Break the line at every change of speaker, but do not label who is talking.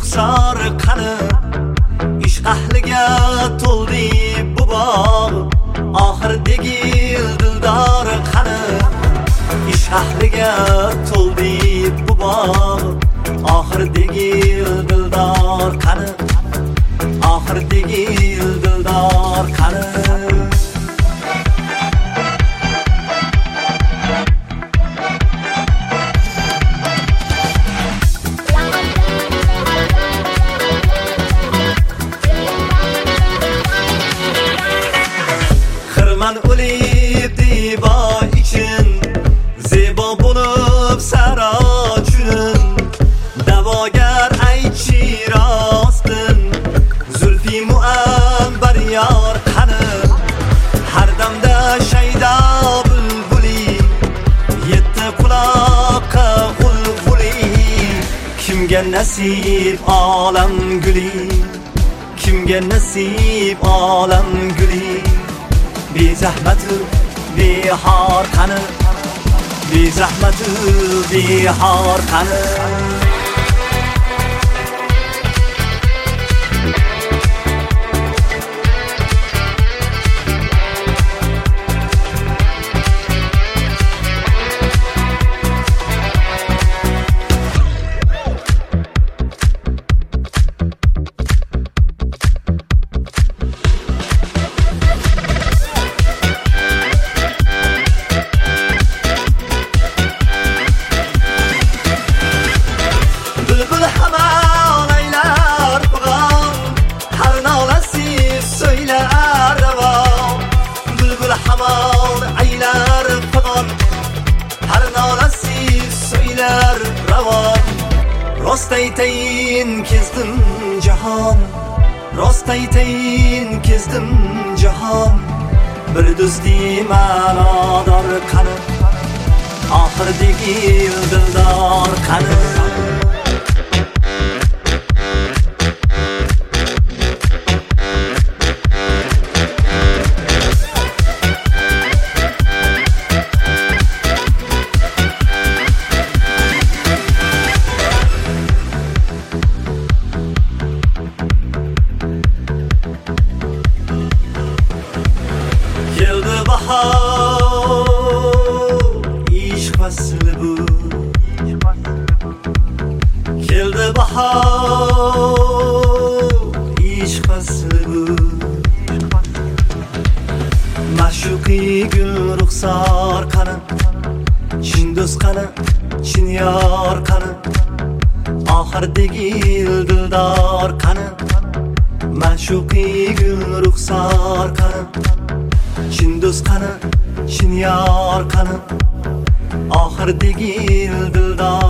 ruxsor qani ishq ahliga to'ldi bu bog' oxirdagi dildor qani ishq ahliga to'ldi bu bog' oxirdagi dildor qani oxirdagi dildor qani Xirman o'lib dibo için zebo bo'lib saro chunin da'vogar aytchi rostin zulfi muambar yor qani har damda shaydo bulbuli yetti quloqqa g'ulg'uli kimga nasib olam guli kimga nasib olam guli Bizahmatu bihar qani Bizahmatu bihar qani hamon aylar fig'on har nolasiz so'ylar ravon rost aytayin kezdim jahon rost aytayin kezdim jahon bir do'sti ma'nodor qani oxirdagi dildor qani Keldi bahor ishq fasli bu Keldi bahor ishq fasli bu Ma'shuqi gul ruxsor qani chin do'st qani chin yor qani oxirdagi dildor qani Ma'shuqi gul ruxsor qani chin do'st qani chin yor qani oxirdagi dildor